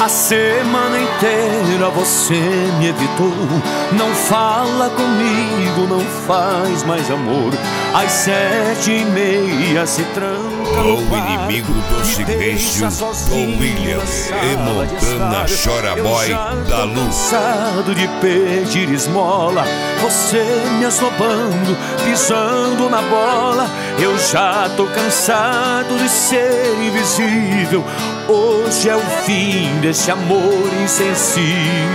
A semana inteira você me evitou. Não fala comigo, não faz mais amor. Às 7h30 se tranca no O quarto, inimigo do silêncio, com William e Montana, chora boy da luz. Cansado de pedir esmola, você me assobando, pisando na bola. Eu já tô cansado de ser invisível. Hoje é o fim desse amor insensível.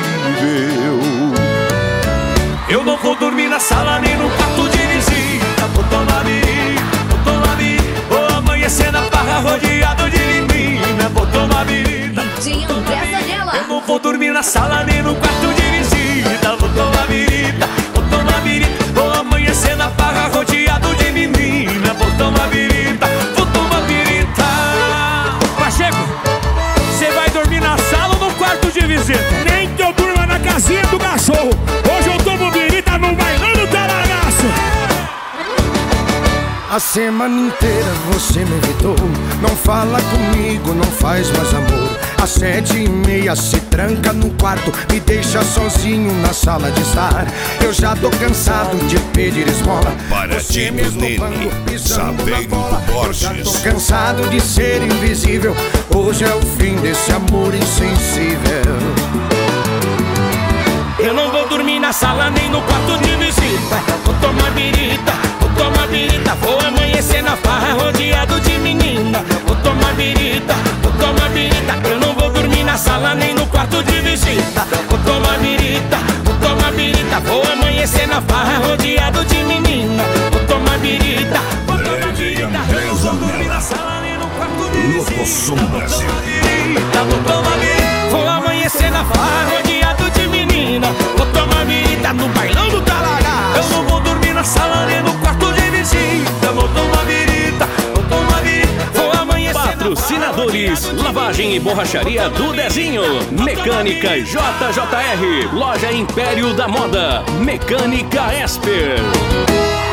Eu não vou dormir na sala nem no quarto de visita. Vou tomar birita, vou tomar birita. Vou amanhecer na barra rodeado de menina. Vou tomar birita. Eu não vou dormir na sala nem no quarto de visita. Vou tomar birita, vou tomar birita. Vou amanhecer na barra rodeado de menina. Vou tomar birita, vou tomar birita. Pacheco, você vai dormir na sala ou no quarto de visita? Nem que eu durma na casinha do cachorro. Hoje eu tomo birita no bailão do talagaço. A semana inteira você me evitou. Não fala comigo, não faz mais amor. Às 7h30 se tranca no quarto, me deixa sozinho na sala de estar. Eu já tô cansado de pedir esmola. Para ti, meu nene, Saveiro do Borges. Eu já tô cansado de ser invisível. Hoje é o fim desse amor insensível. Eu não vou dormir na sala nem no quarto de visita. Vou tomar birita, vou tomar birita. Vou amanhecer na farra rodeado de menina. Vou tomar birita, vou tomar birita. Eu não vou dormir na sala nem no quarto de visita. Vou tomar birita, vou tomar birita. Vou amanhecer na farra rodeado de menina. Vou tomar birita, vou tomar birita. Eu não vou dormir na sala nem no quarto de visita. Locoção Brasil. Vou tomar birita, vou amanhecer na farra rodeado de menina. Vou tomar birita no bailão do talagaço. Eu não vou dormir na sala nem no quarto de visita. Vou tomar birita, vou tomar birita. Vou amanhecer. Patrocinadores: Lavagem e Borracharia do Dezinho, Mecânica JJR, Loja Império da Moda, Mecânica Esper.